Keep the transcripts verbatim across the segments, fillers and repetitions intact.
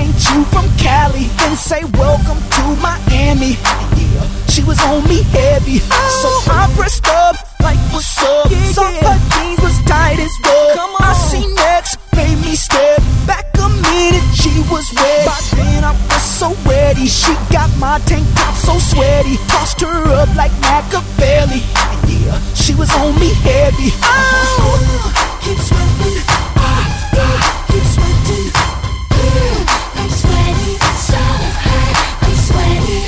ain't you from Cali? Then say welcome to Miami. Yeah, she was on me heavy, so I pressed up like what's up. Saw her jeans was tight as well. I seen next, made me step back a minute. She was wet. By then I was so ready. She got my tank top so sweaty. Tossed her up like Machiavelli. Yeah, she was on me heavy. Oh, keep sweating. Keep sweating. I'm sweaty, so hot. I'm sweaty.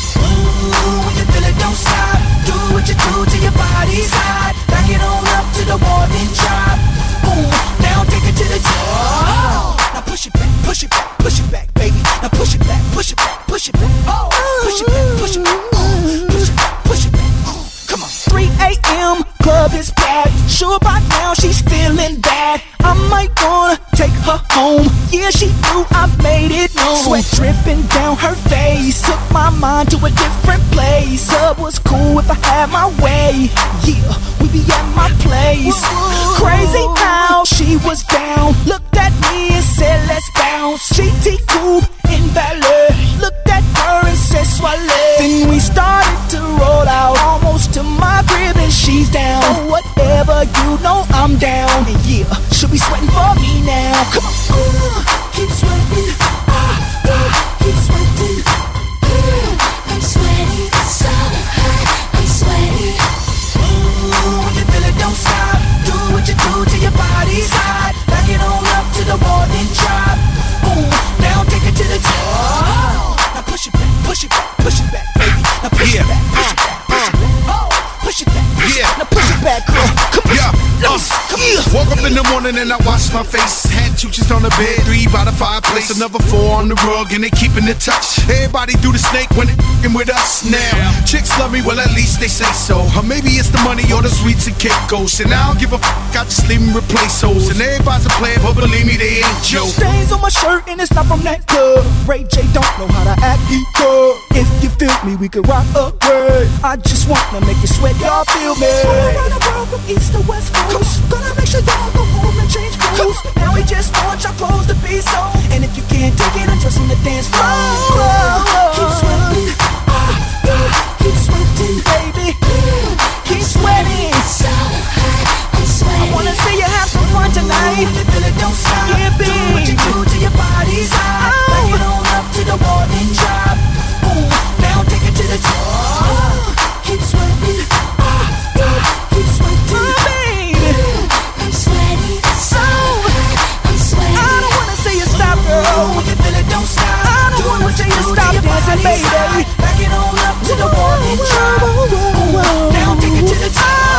Ooh, when you feel it, don't stop. Do what you do till your body's hot. Back it on up to the wall, then drop. Boom, now take it to the top. Now push it back, push it back, push it back, baby. Now push it back, push it back, push it back. Oh, push it back, push it back. Oh, push it back, push it back. Oh, come on. three a.m. club is packed. Sure by now she's feeling bad. I might wanna take her home. Yeah, she knew I made it known. Sweat dripping down her face. Took my mind to a different place. Club was cool if I had my way. Yeah, we be at my place. Crazy how she was down. Looked at me and said let's bounce. G T Coupe in Valet. Looked at her and said swallow. Then we started to roll out. Almost to my crib and she's down. Oh, whatever, you know I'm down. And yeah, she'll be sweating for me now. Come on. Uh, keep sweating. Uh, uh, keep sweating. Uh, I'm sweaty, so hot. I'm sweaty. Ooh, when you feel it, don't stop. Do what you do till your body's hot. Back it on up to the wall, then drop. Boom, now take it to the top. Now push it back, push it back, push it back, baby. Now push yeah. it back, push it back, push it back. Oh, push it back, push yeah. it back. Now push it back, girl. Come on. Yeah. Uh, come yeah. Woke up in the morning and I washed my face. Had two chicks on the bed, three by the fireplace, another four on the rug, and they keeping it touch. Everybody do the snake when they f***ing with us now. Chicks love me, well at least they say so. Or maybe it's the money or the sweets and cake ghosts. And I don't give a f***, I just leave them replace hoes. And everybody's a player, but believe me, they ain't Joe. Stains on my shirt and it's not from that club. Ray J don't know how to act equal. If you feel me, we could rock a word. I just wanna make you sweat, y'all feel me. All around the world from east to west coast. Gonna make sure y'all go home and change clothes. Now we just want your clothes to be so. And if you can't take it, undress on the dance floor. Oh, oh, keep sweating. Oh, oh, keep sweating, baby. Keep sweating. So hot, I'm sweating. I wanna see you have some fun tonight. If you feel it, don't stop. Yeah, baby. Do what you do till your body's hot. Oh. Back it on up to the wall, then drop. Boom, now take it to the top. Keep sweating. Oh, oh, keep sweating. Oh, baby. I'm sweaty. So hot, I'm sweating. I don't wanna see you stop, girl. When you feel it, don't stop. I don't wanna see you stop dancing, baby. Back it on up to the wall, then drop. Boom, now take it to the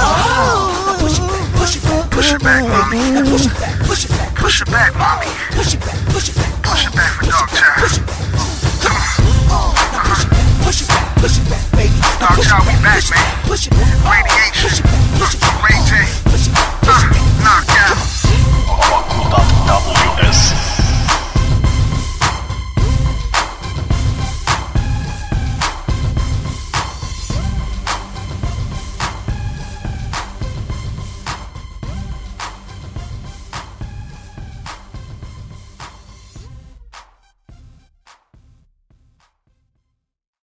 top. Push it back, push it back, Push it back, mommy. now push it back, push it back, Push it back, mommy. push it back, push it back, Push it back for dog child. push it back. Come on, now push it back, push it back, push it back, baby. Now Dog push it child, we back, back, push it man. back, push it back, Radiation. push it back, push it back.